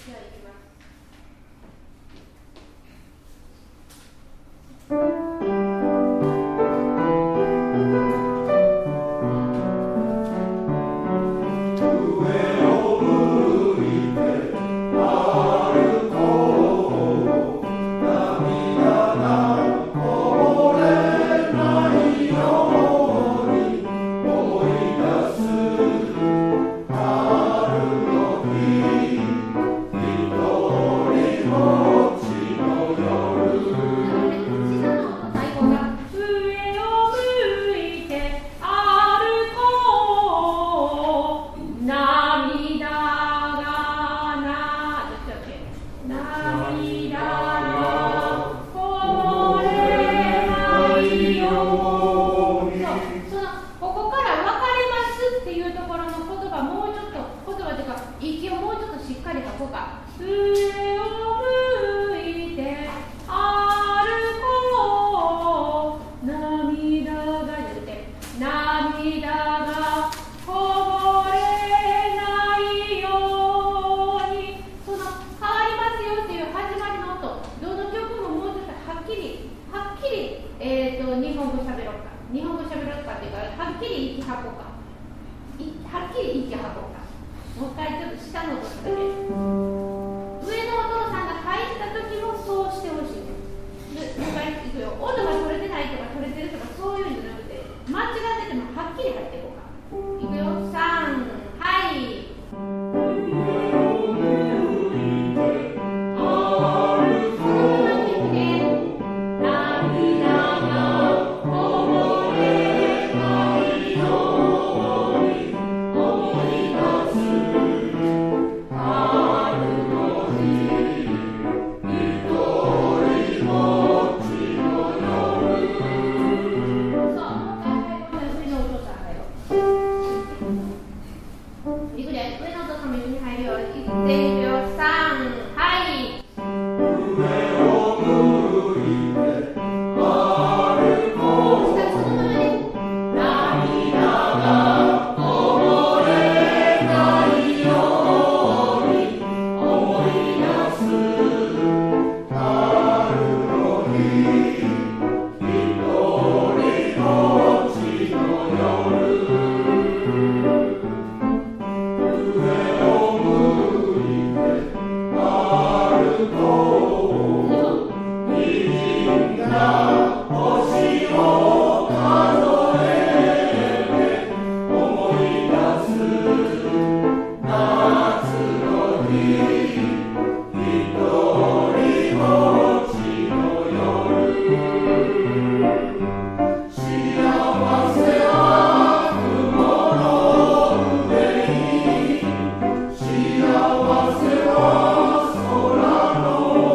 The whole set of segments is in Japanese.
幸せは空の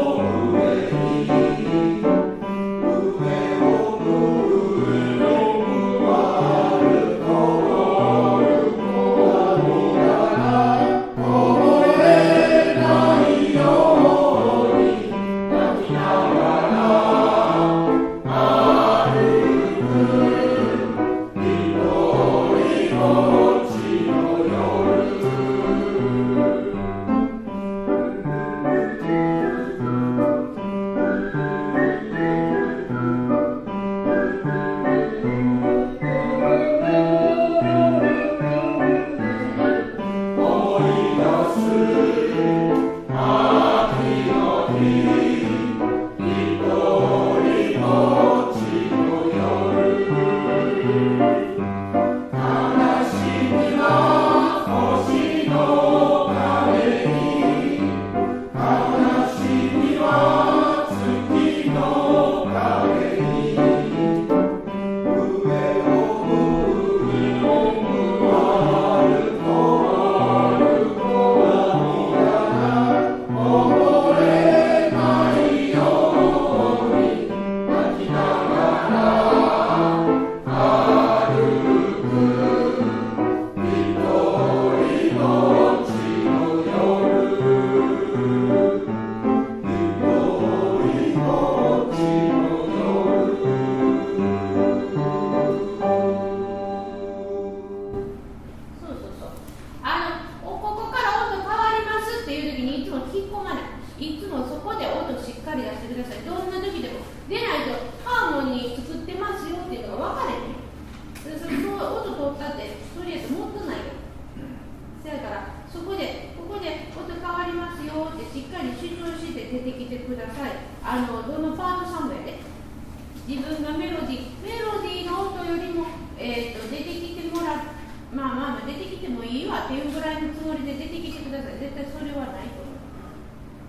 かり出してください。どんな時でも出ないとハーモニー作ってますよっていうのが分かれへん。それ音取ったってとりあえずもっとないよ。そやからここで音変わりますよってしっかり主張して出てきてください。どのパートさんもやで、自分がメロディーの音より